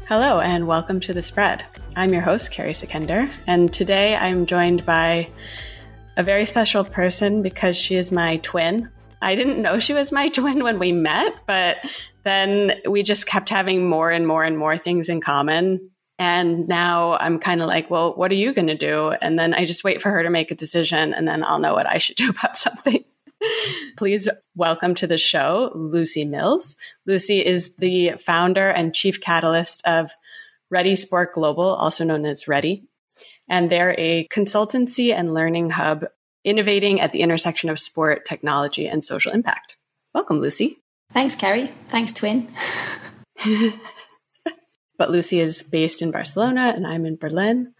Hello and welcome to The Spread. I'm your host, Carrie Sekender, and today I'm joined by a very special person because she is my twin. I didn't know she was my twin when we met, but then we just kept having more and more things in common. And now I'm kind of like, well, what are you going to do? And then I just wait for her to make a decision, and then I'll know what I should do about something. Please welcome to the show, Lucy Mills. Lucy is the founder and chief catalyst of Ready Sport Global, also known as Ready. And they're a consultancy and learning hub innovating at the intersection of sport, technology, and social impact. Welcome, Lucy. Thanks, Carrie. Thanks, twin. But Lucy is based in Barcelona and I'm in Berlin.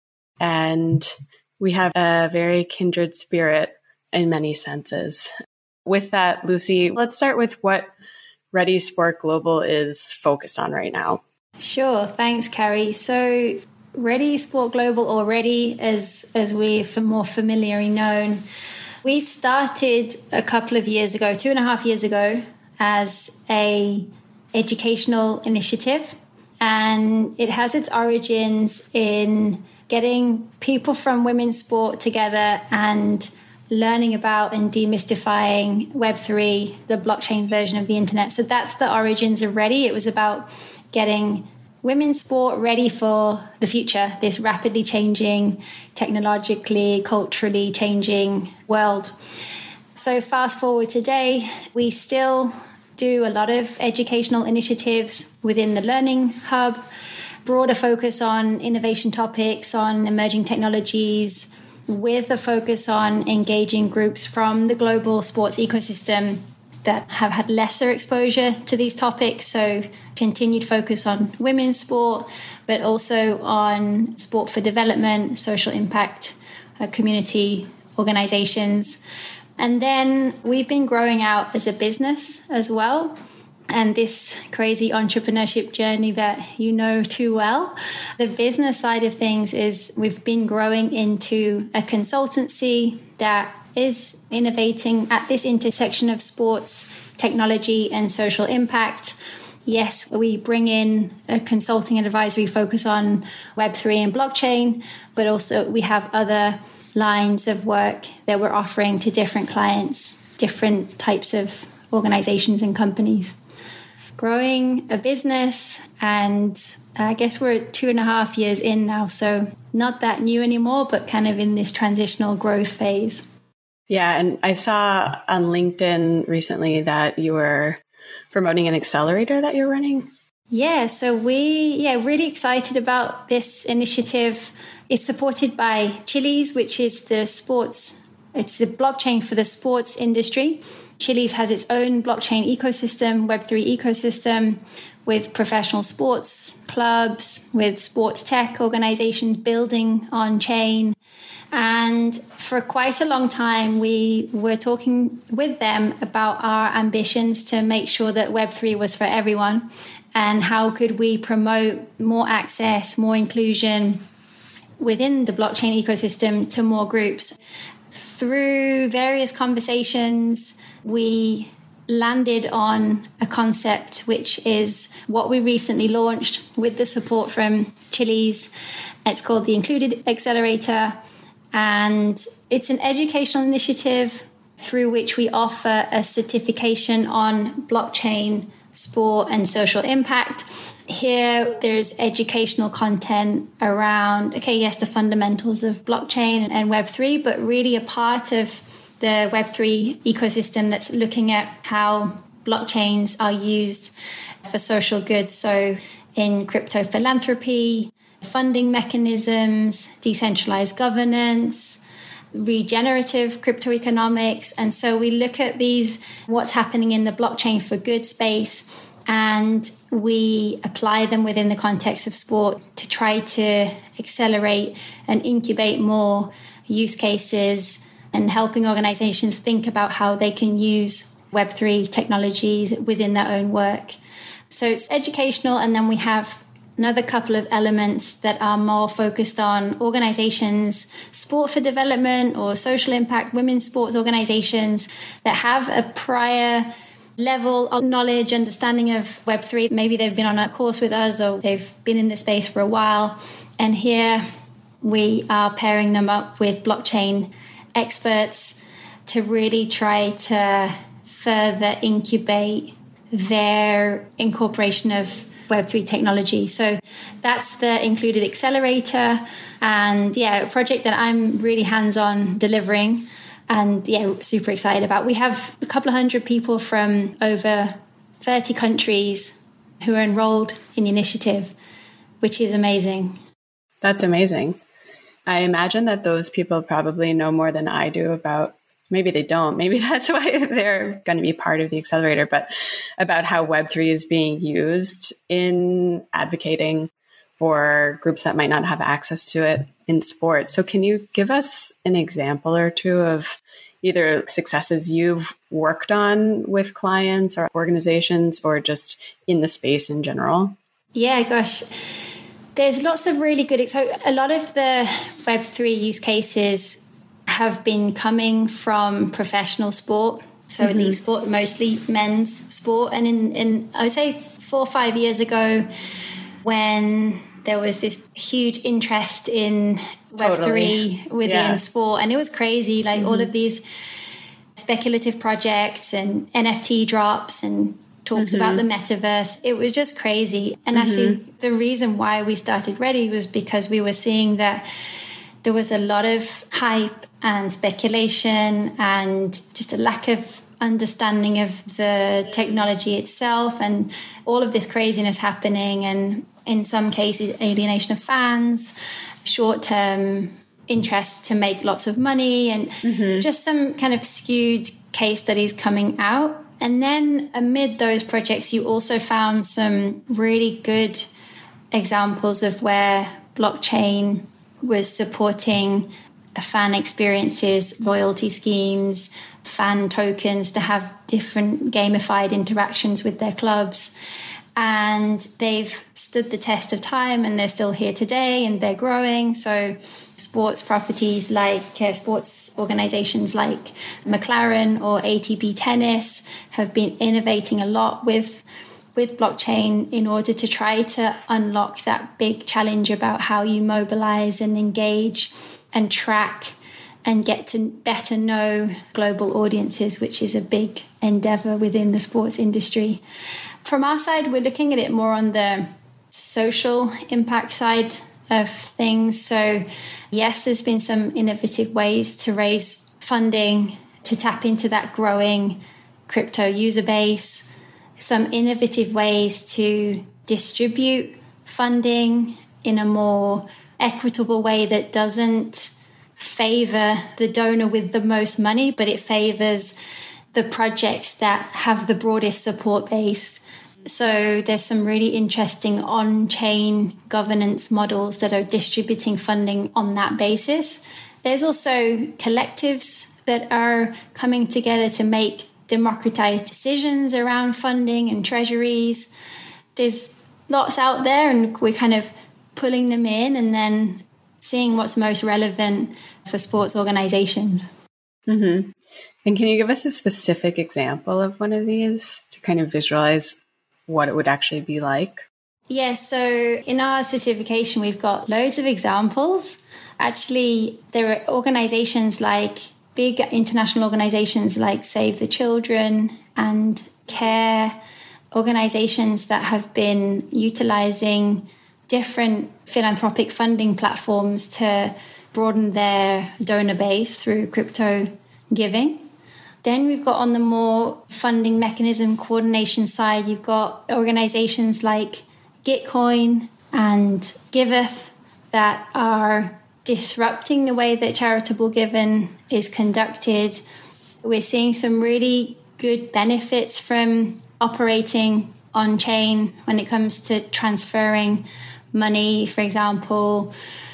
And we have a very kindred spirit in many senses. With that, Lucy, let's start with what Ready Sport Global is focused on right now. Sure. Thanks, Carrie. So Ready Sport Global, or Ready as we're more familiarly known, we started a couple of years ago, 2.5 years ago, as a educational initiative. And it has its origins in getting people from women's sport together and learning about and demystifying Web3, the blockchain version of the internet. So that's the origins of Ready. It was about getting women's sport ready for the future, this rapidly changing, technologically, culturally changing world. So fast forward today, we still do a lot of educational initiatives within the Learning Hub, broader focus on innovation topics, on emerging technologies, with a focus on engaging groups from the global sports ecosystem that have had lesser exposure to these topics. So continued focus on women's sport, but also on sport for development, social impact, community organizations. And then we've been growing out as a business as well. And this crazy entrepreneurship journey that you know too well. The business side of things is we've been growing into a consultancy that is innovating at this intersection of sports, technology, and social impact. Yes, we bring in a consulting and advisory focus on Web3 and blockchain, but also we have other lines of work that we're offering to different clients, different types of organizations and companies. Growing a business, and I guess we're 2.5 years in now, so not that new anymore, but kind of in this transitional growth phase. Yeah, and I saw on LinkedIn recently that you were promoting an accelerator that you're running. Yeah, so really excited about this initiative. It's supported by Chiliz, which is it's the blockchain for the sports industry. Chiliz has its own blockchain ecosystem, Web3 ecosystem, with professional sports clubs, with sports tech organizations building on chain. And for quite a long time, we were talking with them about our ambitions to make sure that Web3 was for everyone, and how could we promote more access, more inclusion within the blockchain ecosystem to more groups. Through various conversations, we landed on a concept which is what we recently launched with the support from Chiliz. It's called the Included Accelerator, and it's an educational initiative through which we offer a certification on blockchain, sport, and social impact. Here, there's educational content around, the fundamentals of blockchain and Web3, but really a part of the Web3 ecosystem that's looking at how blockchains are used for social good. So in crypto philanthropy, funding mechanisms, decentralized governance, regenerative crypto economics. And so we look at what's happening in the blockchain for good space, and we apply them within the context of sport to try to accelerate and incubate more use cases and helping organizations think about how they can use Web3 technologies within their own work. So it's educational, and then we have another couple of elements that are more focused on organizations, sport for development or social impact, women's sports organizations that have a prior level of knowledge, understanding of Web3. Maybe they've been on a course with us or they've been in the space for a while. And here we are pairing them up with blockchain experts to really try to further incubate their incorporation of Web3 technology. So that's the included accelerator, and a project that I'm really hands-on delivering and super excited about. We have a couple of hundred people from over 30 countries who are enrolled in the initiative, which is amazing. That's amazing. I imagine that those people probably know more than I do about, maybe they don't, maybe that's why they're going to be part of the accelerator, but about how Web3 is being used in advocating for groups that might not have access to it in sports. So can you give us an example or two of either successes you've worked on with clients or organizations or just in the space in general? Yeah, gosh. There's lots of really good... So a lot of the Web3 use cases have been coming from professional sport. So elite sport, mostly men's sport. And in I would say 4 or 5 years ago, when there was this huge interest in Web3 within sport, and it was crazy, like all of these speculative projects and NFT drops and talks about the metaverse. It was just crazy. And actually, the reason why we started Ready was because we were seeing that there was a lot of hype and speculation and just a lack of understanding of the technology itself and all of this craziness happening, and in some cases alienation of fans, short-term interest to make lots of money, and just some kind of skewed case studies coming out. And then amid those projects, you also found some really good examples of where blockchain was supporting fan experiences, loyalty schemes, fan tokens to have different gamified interactions with their clubs. And they've stood the test of time, and they're still here today, and they're growing. So sports properties like sports organizations like McLaren or ATP Tennis have been innovating a lot with blockchain in order to try to unlock that big challenge about how you mobilize and engage and track and get to better know global audiences, which is a big endeavor within the sports industry. From our side, we're looking at it more on the social impact side of things. So yes, there's been some innovative ways to raise funding to tap into that growing crypto user base, some innovative ways to distribute funding in a more equitable way that doesn't favor the donor with the most money, but it favors the projects that have the broadest support base. So there's some really interesting on-chain governance models that are distributing funding on that basis. There's also collectives that are coming together to make democratized decisions around funding and treasuries. There's lots out there, and we're kind of pulling them in and then seeing what's most relevant for sports organizations. And can you give us a specific example of one of these to kind of visualize what it would actually be like? Yeah, so in our certification, we've got loads of examples. Actually, there are organizations like big international organizations like Save the Children and CARE, organizations that have been utilizing different philanthropic funding platforms to broaden their donor base through crypto giving. Then we've got on the more funding mechanism coordination side, you've got organizations like Gitcoin and Giveth that are disrupting the way that charitable giving is conducted. We're seeing some really good benefits from operating on-chain when it comes to transferring money, for example,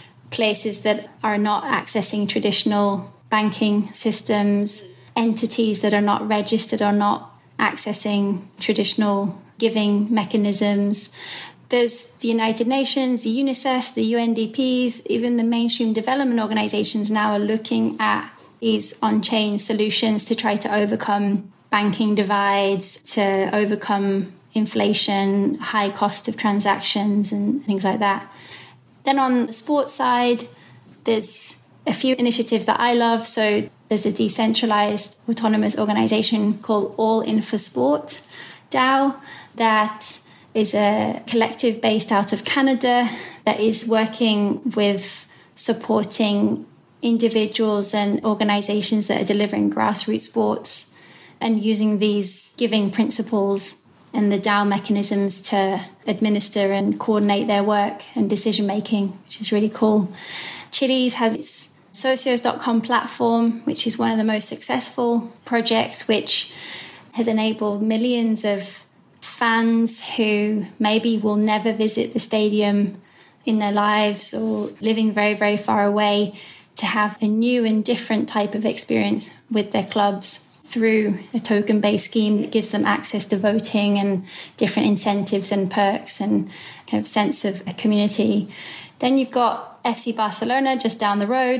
places that are not accessing traditional banking systems, entities that are not registered or not accessing traditional giving mechanisms. There's the United Nations, the UNICEF, the UNDPs, even the mainstream development organizations now are looking at these on-chain solutions to try to overcome banking divides, to overcome inflation, high cost of transactions and things like that. Then on the sports side, there's a few initiatives that I love. So there's a decentralized autonomous organization called All In for Sport DAO that is a collective based out of Canada that is working with supporting individuals and organizations that are delivering grassroots sports and using these giving principles and the DAO mechanisms to administer and coordinate their work and decision making, which is really cool. Chiliz has its Socios.com platform, which is one of the most successful projects, which has enabled millions of fans who maybe will never visit the stadium in their lives or living very, very far away to have a new and different type of experience with their clubs through a token-based scheme that gives them access to voting and different incentives and perks and kind of sense of a community. Then you've got FC Barcelona just down the road,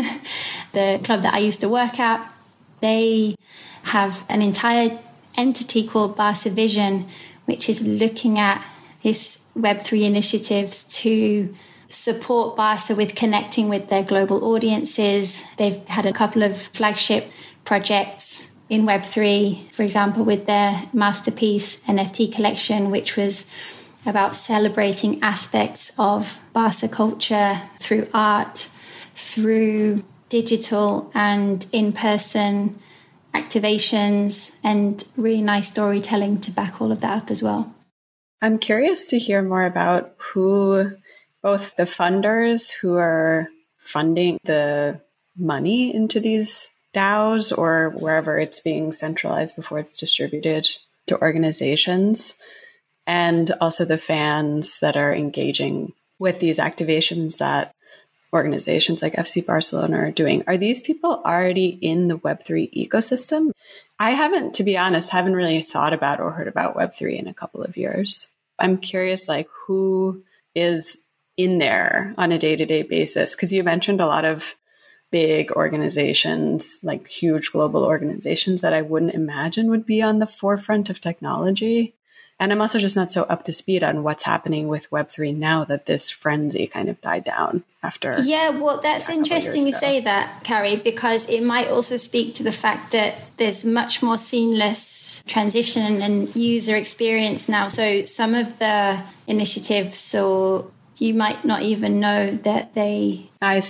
the club that I used to work at. They have an entire entity called Barca Vision, which is looking at this Web3 initiatives to support Barca with connecting with their global audiences. They've had a couple of flagship projects in Web3, for example, with their Masterpiece NFT collection, which was about celebrating aspects of Barca culture through art, through digital and in-person activations, and really nice storytelling to back all of that up as well. I'm curious to hear more about who, both the funders who are funding the money into these DAOs or wherever it's being centralized before it's distributed to organizations, and also the fans that are engaging with these activations that organizations like FC Barcelona are doing. Are these people already in the Web3 ecosystem? I haven't, to be honest, haven't really thought about or heard about Web3 in a couple of years. I'm curious, like, who is in there on a day-to-day basis? Because you mentioned a lot of big organizations, like huge global organizations that I wouldn't imagine would be on the forefront of technology. And I'm also just not so up to speed on what's happening with Web3 now that this frenzy kind of died down after. Yeah, well, that's interesting you say that, Carrie, because it might also speak to the fact that there's much more seamless transition and user experience now. So some of the initiatives, so you might not even know that they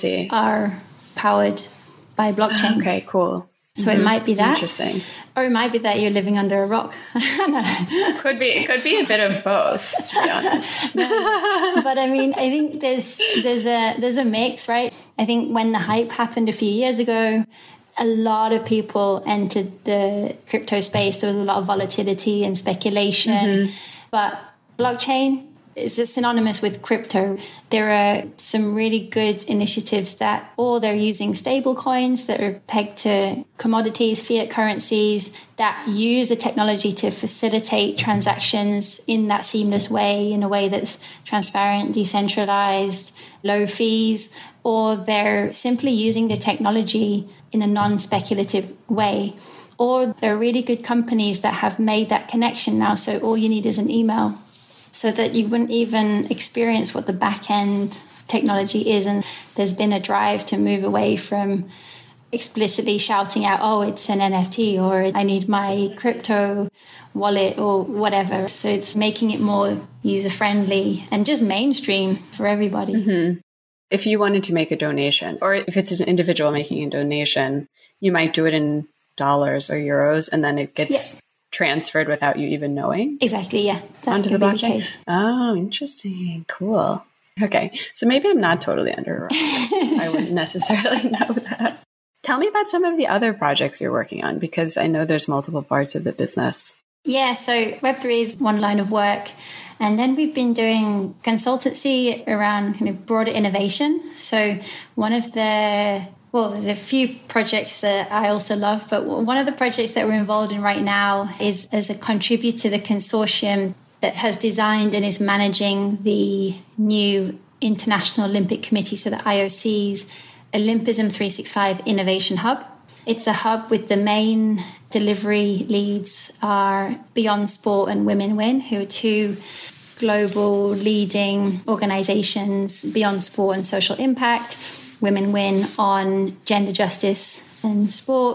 are powered by blockchain. Okay, cool. So it might be that. Interesting. Or it might be that you're living under a rock. Could be a bit of both, to be honest. But I mean, I think there's a mix, right? I think when the hype happened a few years ago, a lot of people entered the crypto space. There was a lot of volatility and speculation. Mm-hmm. But blockchain is synonymous with crypto. There are some really good initiatives that, or they're using stable coins that are pegged to commodities, fiat currencies, that use the technology to facilitate transactions in that seamless way, in a way that's transparent, decentralized, low fees, or they're simply using the technology in a non-speculative way. Or there are really good companies that have made that connection now, so all you need is an email, so that you wouldn't even experience what the back-end technology is. And there's been a drive to move away from explicitly shouting out, oh, it's an NFT, or I need my crypto wallet or whatever. So it's making it more user-friendly and just mainstream for everybody. Mm-hmm. If you wanted to make a donation, or if it's an individual making a donation, you might do it in dollars or euros, and then it gets transferred without you even knowing? Exactly, yeah. Onto the blockchain? Oh, interesting. Cool. Okay. So maybe I'm not totally under a rock. I wouldn't necessarily know that. Tell me about some of the other projects you're working on, because I know there's multiple parts of the business. Yeah, so Web3 is one line of work. And then we've been doing consultancy around broader innovation. So there's a few projects that I also love, but one of the projects that we're involved in right now is as a contributor to the consortium that has designed and is managing the new International Olympic Committee, so the IOC's Olympism 365 Innovation Hub. It's a hub with the main delivery leads are Beyond Sport and Women Win, who are two global leading organizations, Beyond Sport and Social Impact, Women Win on gender justice and sport.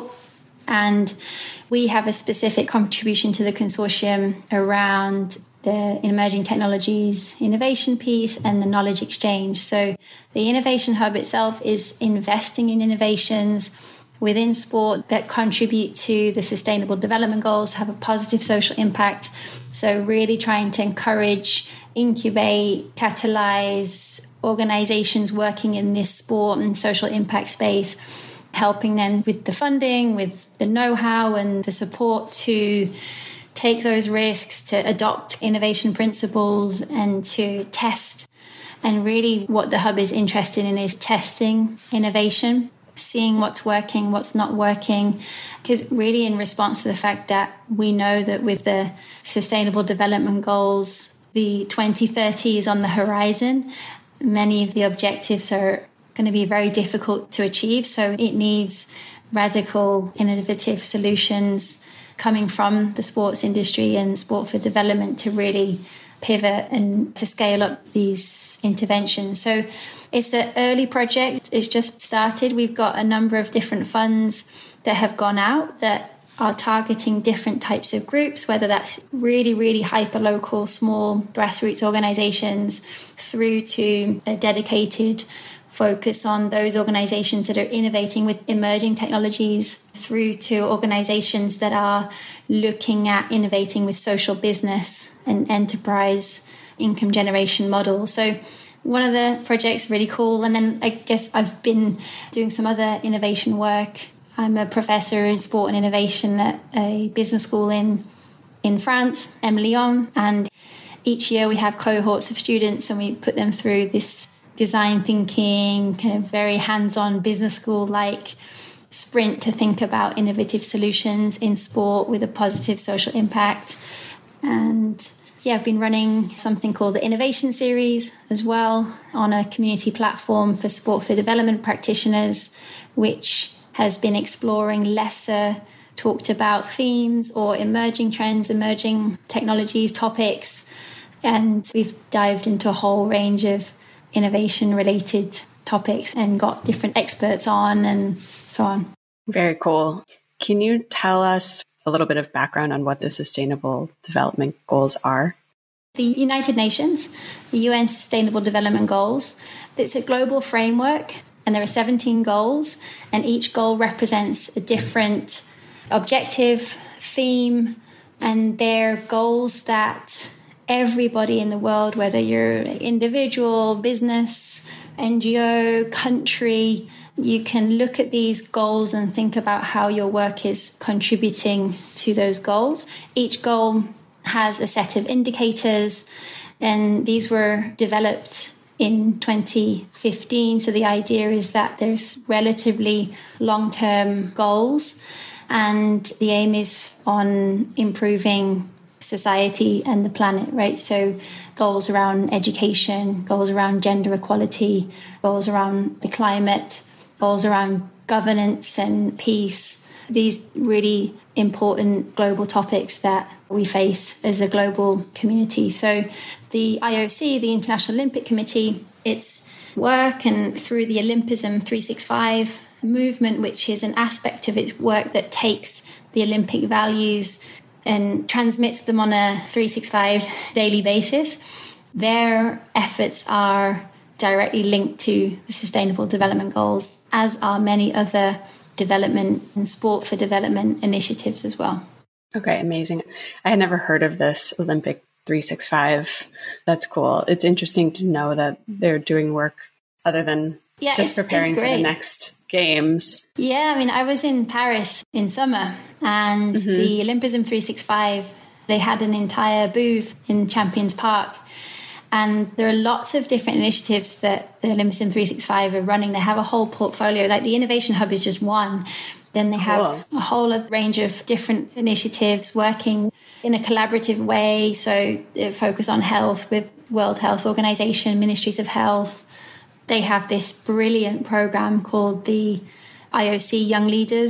And we have a specific contribution to the consortium around the emerging technologies innovation piece and the knowledge exchange. So the Innovation Hub itself is investing in innovations within sport that contribute to the Sustainable Development Goals, have a positive social impact. So really trying to encourage, incubate, catalyze organizations working in this sport and social impact space, helping them with the funding, with the know-how and the support to take those risks, to adopt innovation principles and to test. And really what the hub is interested in is testing innovation, seeing what's working, what's not working, because really in response to the fact that we know that with the Sustainable Development Goals, the 2030 is on the horizon. Many of the objectives are going to be very difficult to achieve. So it needs radical, innovative solutions coming from the sports industry and sport for development to really pivot and to scale up these interventions. So it's an early project. It's just started. We've got a number of different funds that have gone out that are targeting different types of groups, whether that's really, really hyper-local, small grassroots organizations through to a dedicated focus on those organizations that are innovating with emerging technologies, through to organizations that are looking at innovating with social business and enterprise income generation models. So one of the projects really cool. And then I guess I've been doing some other innovation work. I'm a professor in sport and innovation at a business school in France, Lyon. And each year we have cohorts of students and we put them through this design thinking, kind of very hands-on business school-like sprint to think about innovative solutions in sport with a positive social impact. And yeah, I've been running something called the Innovation Series as well on a community platform for sport for development practitioners, which has been exploring lesser talked about themes or emerging trends, emerging technologies, topics. And we've dived into a whole range of innovation-related topics and got different experts on and so on. Very cool. Can you tell us a little bit of background on what the Sustainable Development Goals are? The United Nations, the UN Sustainable Development Goals, it's a global framework and there are 17 goals and each goal represents a different objective, theme, and they're goals that everybody in the world, whether you're an individual, business, NGO, country, you can look at these goals and think about how your work is contributing to those goals. Each goal has a set of indicators, and these were developed in 2015. So the idea is that there's relatively long-term goals, and the aim is on improving society and the planet, right? So goals around education, goals around gender equality, goals around the climate, goals around governance and peace. These really important global topics that we face as a global community. So the IOC, the International Olympic Committee, its work and through the Olympism 365 movement, which is an aspect of its work that takes the Olympic values and transmits them on a 365 daily basis. Their efforts are directly linked to the Sustainable Development Goals, as are many other development and sport for development initiatives as well. Okay, amazing. I had never heard of this Olympic 365. That's cool. It's interesting to know that they're doing work other than just preparing for the next games. Yeah, I mean, I was in Paris in summer and the Olympism 365, they had an entire booth in Champions Park. And there are lots of different initiatives that the Olympism 365 are running. They have a whole portfolio. Like the Innovation Hub is just one. Then they have a whole range of different initiatives working in a collaborative way. So they focus on health with World Health Organization, Ministries of Health. They have this brilliant program called the IOC Young Leaders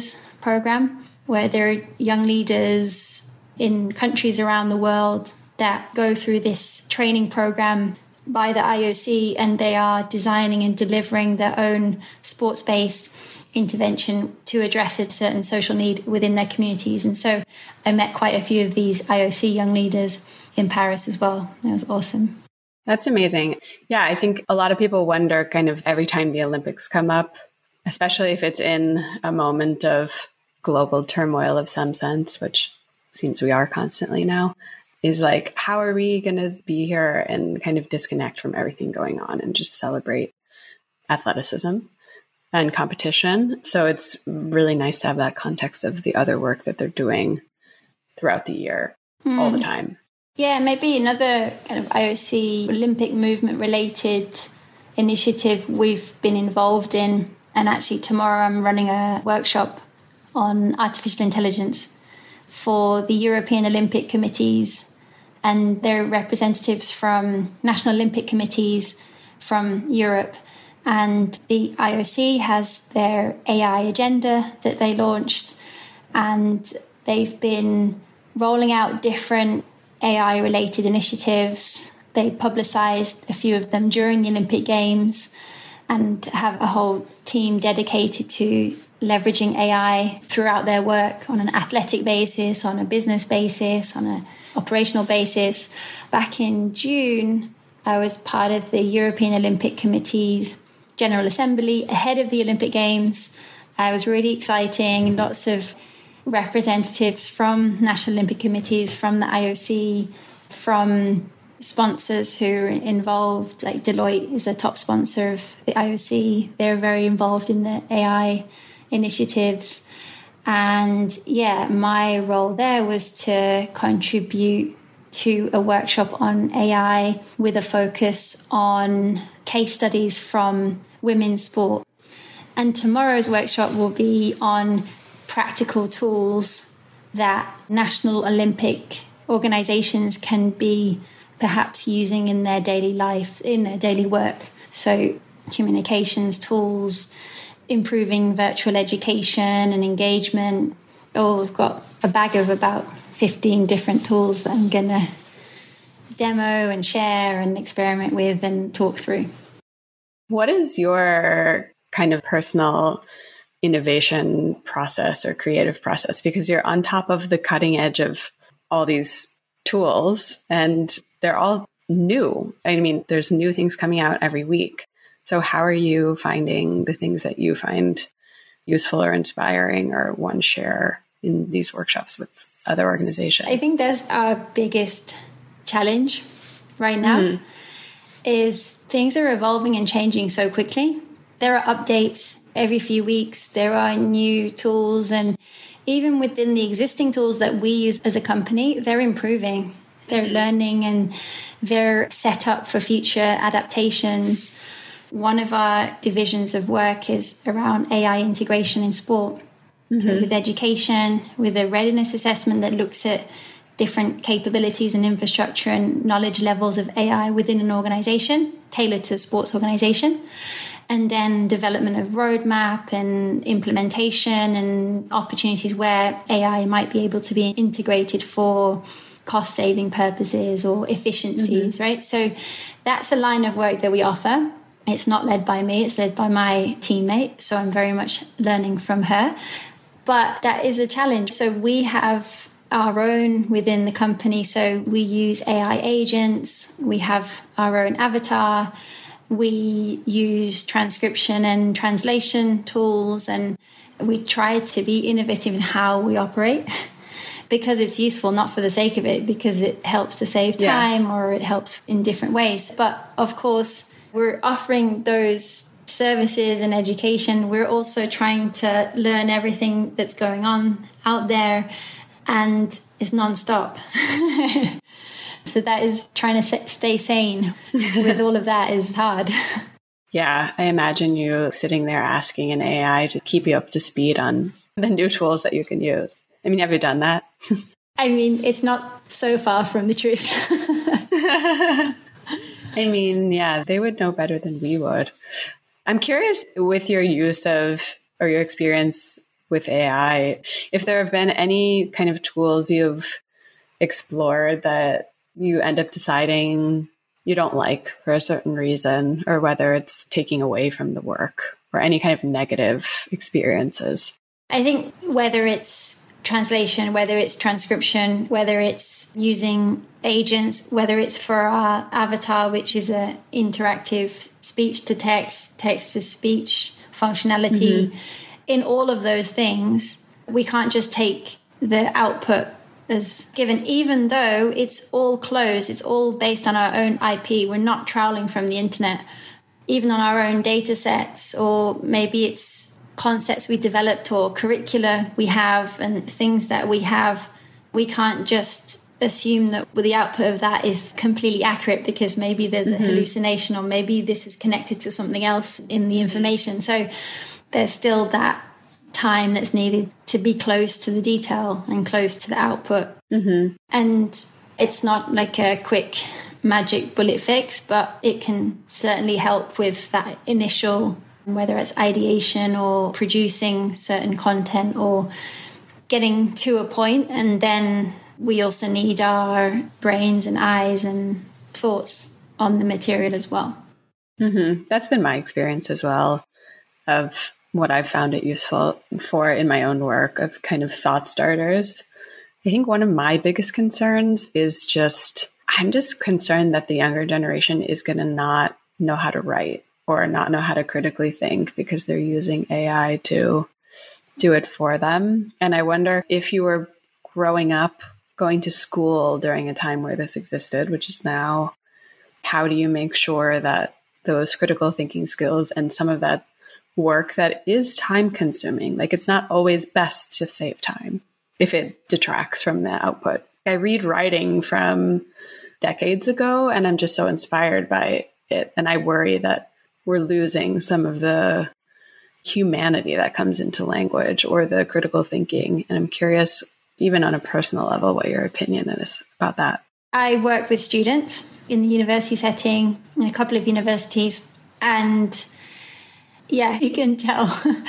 program, where there are young leaders in countries around the world that go through this training program by the IOC, and they are designing and delivering their own sports-based intervention to address a certain social need within their communities. And so I met quite a few of these IOC young leaders in Paris as well. It was awesome. That's amazing. Yeah, I think a lot of people wonder kind of every time the Olympics come up, especially if it's in a moment of global turmoil of some sense, which seems we are constantly now, is like, how are we going to be here and kind of disconnect from everything going on and just celebrate athleticism and competition? So it's really nice to have that context of the other work that they're doing throughout the year, all the time. Yeah, maybe another kind of IOC Olympic movement related initiative we've been involved in. And actually tomorrow I'm running a workshop on artificial intelligence for the European Olympic committees and their representatives from national Olympic committees from Europe. And the IOC has their AI agenda that they launched, and they've been rolling out different AI-related initiatives. They publicized a few of them during the Olympic Games and have a whole team dedicated to leveraging AI throughout their work on an athletic basis, on a business basis, on an operational basis. Back in June, I was part of the European Olympic Committee's General Assembly ahead of the Olympic Games. It was really exciting. Lots of representatives from national Olympic committees, from the IOC, from sponsors who are involved. Like Deloitte is a top sponsor of the IOC. They're very involved in the AI initiatives. And yeah, my role there was to contribute to a workshop on AI with a focus on case studies from women's sport. And tomorrow's workshop will be on practical tools that national Olympic organizations can be perhaps using in their daily life, in their daily work. So communications tools, improving virtual education and engagement. Oh, we've got a bag of about 15 different tools that I'm going to demo and share and experiment with and talk through. What is your kind of personal innovation process or creative process? Because you're on top of the cutting edge of all these tools and they're all new. I mean, there's new things coming out every week. So how are you finding the things that you find useful or inspiring or want to share in these workshops with other organizations? I think that's our biggest challenge right now is things are evolving and changing so quickly. There are updates every few weeks. There are new tools, and even within the existing tools that we use as a company, they're improving. They're learning and they're set up for future adaptations. One of our divisions of work is around AI integration in sport. So with education, with a readiness assessment that looks at different capabilities and infrastructure and knowledge levels of AI within an organization, tailored to a sports organization. And then development of roadmap and implementation and opportunities where AI might be able to be integrated for cost-saving purposes or efficiencies, right? So that's a line of work that we offer. It's not led by me, it's led by my teammate. So I'm very much learning from her. But that is a challenge. So we have our own within the company. So we use AI agents. We have our own avatar. We use transcription and translation tools, and we try to be innovative in how we operate because it's useful, not for the sake of it, because it helps to save time or it helps in different ways. But of course, we're offering those services and education. We're also trying to learn everything that's going on out there, and it's nonstop. So that is trying to stay sane with all of that is hard. Yeah, I imagine you sitting there asking an AI to keep you up to speed on the new tools that you can use. I mean, have you done that? I mean, it's not so far from the truth. I mean, yeah, they would know better than we would. I'm curious with your use of or your experience with AI. If there have been any kind of tools you've explored that you end up deciding you don't like for a certain reason, or whether it's taking away from the work or any kind of negative experiences. I think whether it's translation, whether it's transcription, whether it's using agents, whether it's for our avatar, which is a interactive speech to text, text to speech functionality, in all of those things, we can't just take the output as given, even though it's all closed, it's all based on our own IP. We're not trawling from the internet, even on our own data sets, or maybe it's concepts we developed or curricula we have and things that we have. We can't just assume that the output of that is completely accurate because maybe there's a hallucination, or maybe this is connected to something else in the information. So there's still that time that's needed to be close to the detail and close to the output. And it's not like a quick magic bullet fix, but it can certainly help with that initial, whether it's ideation or producing certain content or getting to a point. And then we also need our brains and eyes and thoughts on the material as well. That's been my experience as well, of what I've found it useful for in my own work, of kind of thought starters. I think one of my biggest concerns is I'm just concerned that the younger generation is going to not know how to write or not know how to critically think because they're using AI to do it for them. And I wonder if you were growing up, going to school during a time where this existed, which is now, how do you make sure that those critical thinking skills and some of that work that is time consuming, like it's not always best to save time if it detracts from the output. I read writing from decades ago and I'm just so inspired by it. And I worry that we're losing some of the humanity that comes into language or the critical thinking. And I'm curious, even on a personal level, what your opinion is about that. I work with students in the university setting, in a couple of universities, and yeah, you can tell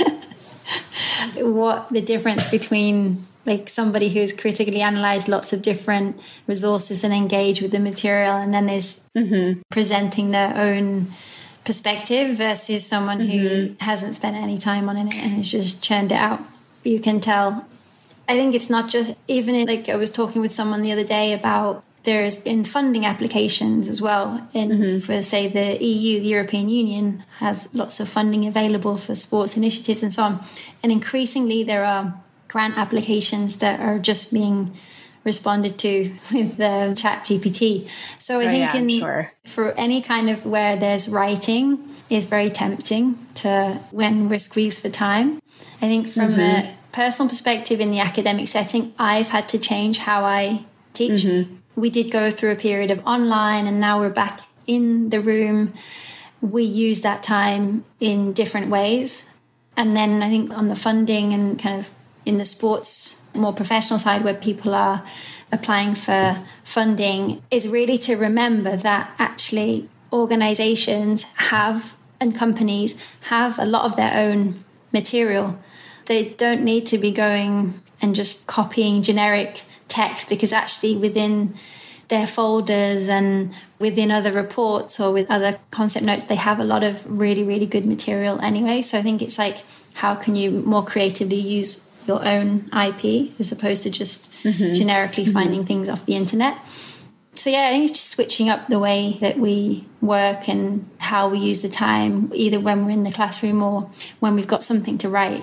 what the difference between like somebody who's critically analyzed lots of different resources and engaged with the material, and then is presenting their own perspective versus someone who hasn't spent any time on it and has just churned it out. You can tell. I think it's not just, even like I was talking with someone the other day about there's in funding applications as well. For, say, the EU, the European Union, has lots of funding available for sports initiatives and so on. And increasingly, there are grant applications that are just being responded to with ChatGPT. So I think for any kind of where there's writing is very tempting to when we're squeezed for time. I think from a personal perspective in the academic setting, I've had to change how I teach. We did go through a period of online and now we're back in the room. We use that time in different ways. And then I think on the funding and kind of in the sports, more professional side where people are applying for funding, is really to remember that actually organizations have and companies have a lot of their own material. They don't need to be going and just copying generic text, because actually within their folders and within other reports or with other concept notes, they have a lot of really, really good material anyway. So I think it's like, how can you more creatively use your own IP as opposed to just generically finding things off the internet? So yeah, I think it's just switching up the way that we work and how we use the time, either when we're in the classroom or when we've got something to write.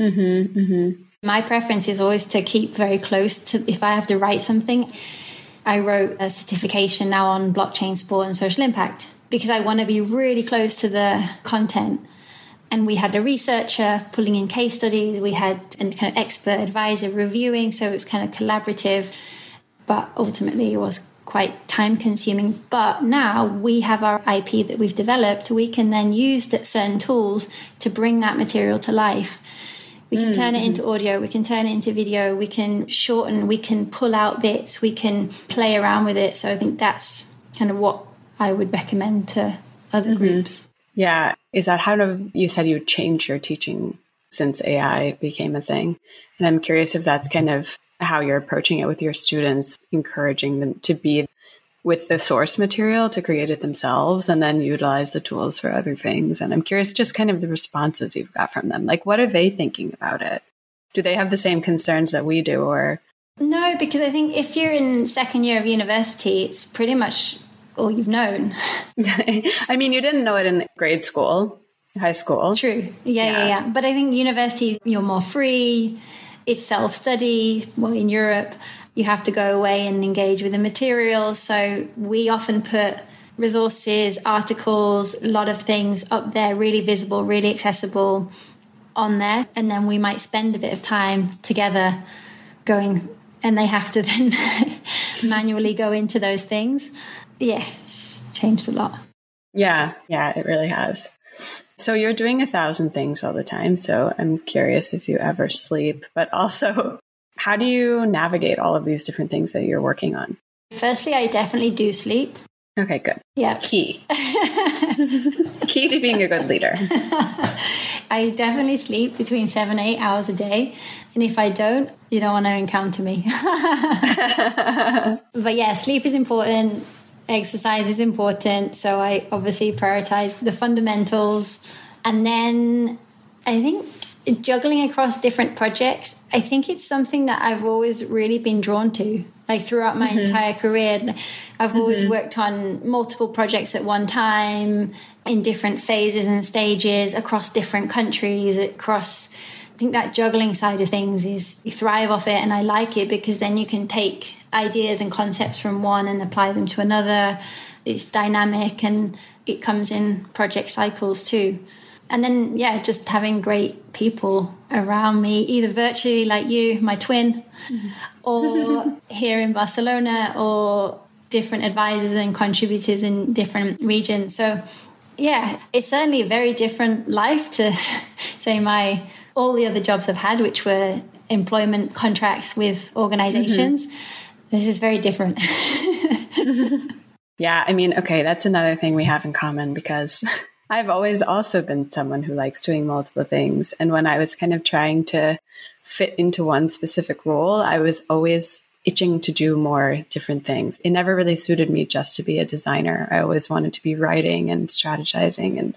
My preference is always to keep very close to, if I have to write something, I wrote a certification now on blockchain, sport and social impact, because I want to be really close to the content. And we had a researcher pulling in case studies. We had a kind of expert advisor reviewing. So it was kind of collaborative, but ultimately it was quite time consuming. But now we have our IP that we've developed. We can then use certain tools to bring that material to life. We can turn it into audio, we can turn it into video, we can shorten, we can pull out bits, we can play around with it. So I think that's kind of what I would recommend to other groups. Yeah. Is that how you said you would change your teaching since AI became a thing. And I'm curious if that's kind of how you're approaching it with your students, encouraging them to be with the source material, to create it themselves and then utilize the tools for other things. And I'm curious just kind of the responses you've got from them. Like, what are they thinking about it? Do they have the same concerns that we do, or? No, because I think if you're in second year of university, it's pretty much all you've known. I mean, you didn't know it in grade school, high school. True. Yeah. But I think university, you're more free. It's self-study. Well, in Europe, you have to go away and engage with the material. So we often put resources, articles, a lot of things up there, really visible, really accessible on there. And then we might spend a bit of time together going, and they have to then manually go into those things. Yeah, it's changed a lot. Yeah, it really has. So you're doing 1,000 things all the time. So I'm curious if you ever sleep, but also how do you navigate all of these different things that you're working on? Firstly, I definitely do sleep. Okay, good. Yeah. Key. Key to being a good leader. I definitely sleep between 7 and 8 hours a day. And if I don't, you don't want to encounter me. But yeah, sleep is important. Exercise is important. So I obviously prioritize the fundamentals. And then I think juggling across different projects, I think it's something that I've always really been drawn to. Like throughout my entire career, I've always worked on multiple projects at one time in different phases and stages across different countries, I think that juggling side of things is, you thrive off it, and I like it because then you can take ideas and concepts from one and apply them to another. It's dynamic and it comes in project cycles too. And then, just having great people around me, either virtually like you, my twin, or here in Barcelona, or different advisors and contributors in different regions. So, it's certainly a very different life to, say, all the other jobs I've had, which were employment contracts with organizations. This is very different. Yeah, I mean, okay, that's another thing we have in common, because I've always also been someone who likes doing multiple things. And when I was kind of trying to fit into one specific role, I was always itching to do more different things. It never really suited me just to be a designer. I always wanted to be writing and strategizing and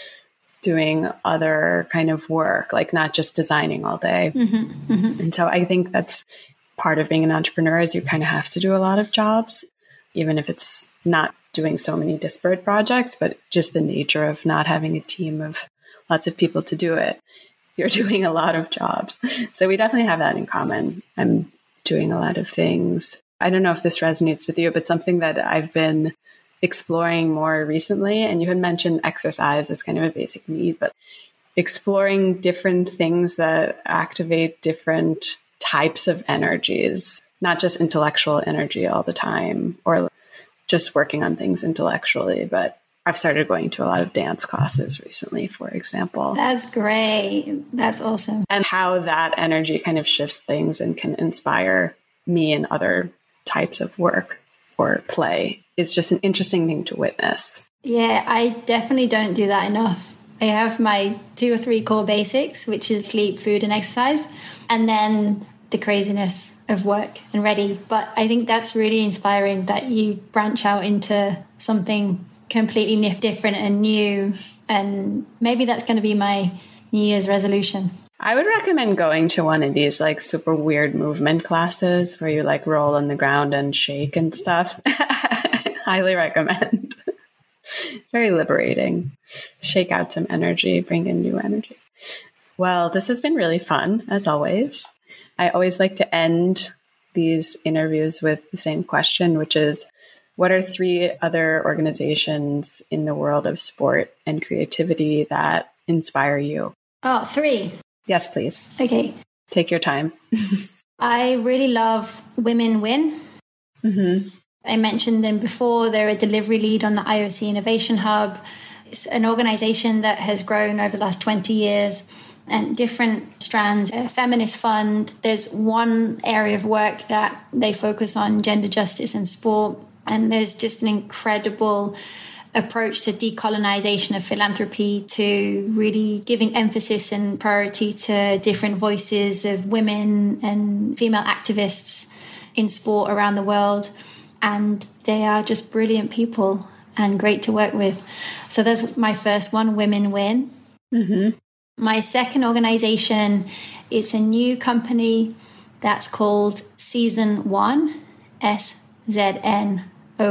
doing other kind of work, like not just designing all day. And so I think that's part of being an entrepreneur, is you kind of have to do a lot of jobs, even if it's not doing so many disparate projects, but just the nature of not having a team of lots of people to do it. You're doing a lot of jobs. So we definitely have that in common. I'm doing a lot of things. I don't know if this resonates with you, but something that I've been exploring more recently, and you had mentioned exercise as kind of a basic need, but exploring different things that activate different types of energies, not just intellectual energy all the time, or just working on things intellectually, but I've started going to a lot of dance classes recently, for example. That's great. That's awesome. And how that energy kind of shifts things and can inspire me in other types of work or play is just an interesting thing to witness. Yeah, I definitely don't do that enough. I have my 2 or 3 core basics, which is sleep, food, and exercise, and then the craziness of work and ready. But I think that's really inspiring that you branch out into something completely different and new. And maybe that's going to be my New Year's resolution. I would recommend going to one of these like super weird movement classes where you like roll on the ground and shake and stuff. Highly recommend. Very liberating. Shake out some energy, bring in new energy. Well, this has been really fun, as always. I always like to end these interviews with the same question, which is, what are 3 other organizations in the world of sport and creativity that inspire you? Oh, 3. Yes, please. Okay. Take your time. I really love Women Win. I mentioned them before. They're a delivery lead on the IOC Innovation Hub. It's an organization that has grown over the last 20 years and different strands. A feminist fund. There's one area of work that they focus on gender justice and sport. And there's just an incredible approach to decolonization of philanthropy, to really giving emphasis and priority to different voices of women and female activists in sport around the world. And they are just brilliant people and great to work with. So that's my first one, Women Win. Mm-hmm. My second organization is a new company that's called Season One, SZNONE,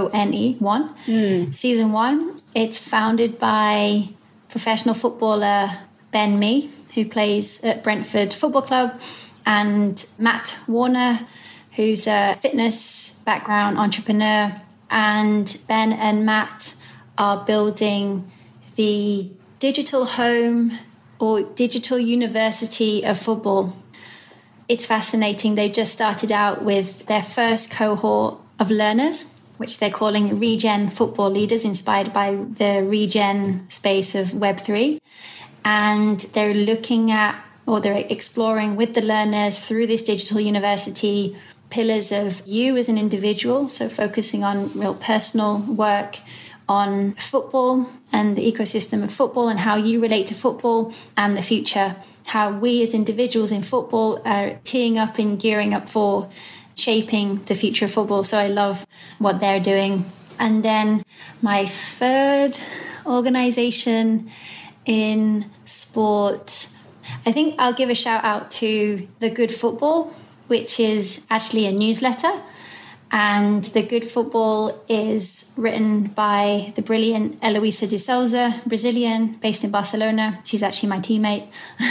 one. Season One. It's founded by professional footballer Ben Mee, who plays at Brentford Football Club, and Matt Warner, who's a fitness background entrepreneur. And Ben and Matt are building the digital home or digital university of football. It's fascinating. They just started out with their first cohort of learners, which they're calling Regen Football Leaders, inspired by the Regen space of Web3. And they're looking at, or they're exploring with the learners through this digital university, pillars of you as an individual. So focusing on real personal work, on football and the ecosystem of football and how you relate to football, and the future, how we as individuals in football are teeing up and gearing up for shaping the future of football. So I love what they're doing. And then my third organization in sport, I think I'll give a shout out to The Good Football, which is actually a newsletter. And The Good Football is written by the brilliant Eloisa de Souza, Brazilian, based in Barcelona. She's actually my teammate.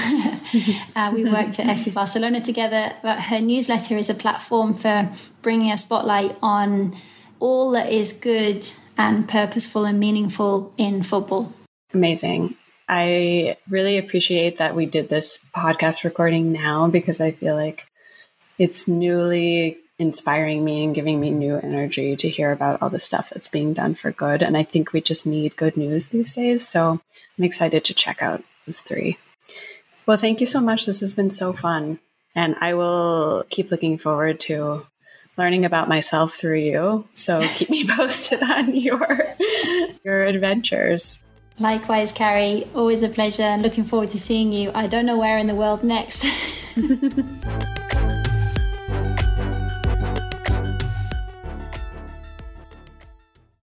We worked at FC Barcelona together. But her newsletter is a platform for bringing a spotlight on all that is good and purposeful and meaningful in football. Amazing. I really appreciate that we did this podcast recording now, because I feel like it's newly inspiring me and giving me new energy to hear about all the stuff that's being done for good. And I think we just need good news these days. So I'm excited to check out those three. Well, thank you so much. This has been so fun. And I will keep looking forward to learning about myself through you. So keep me posted on your adventures. Likewise, Carrie. Always a pleasure, and looking forward to seeing you. I don't know where in the world next.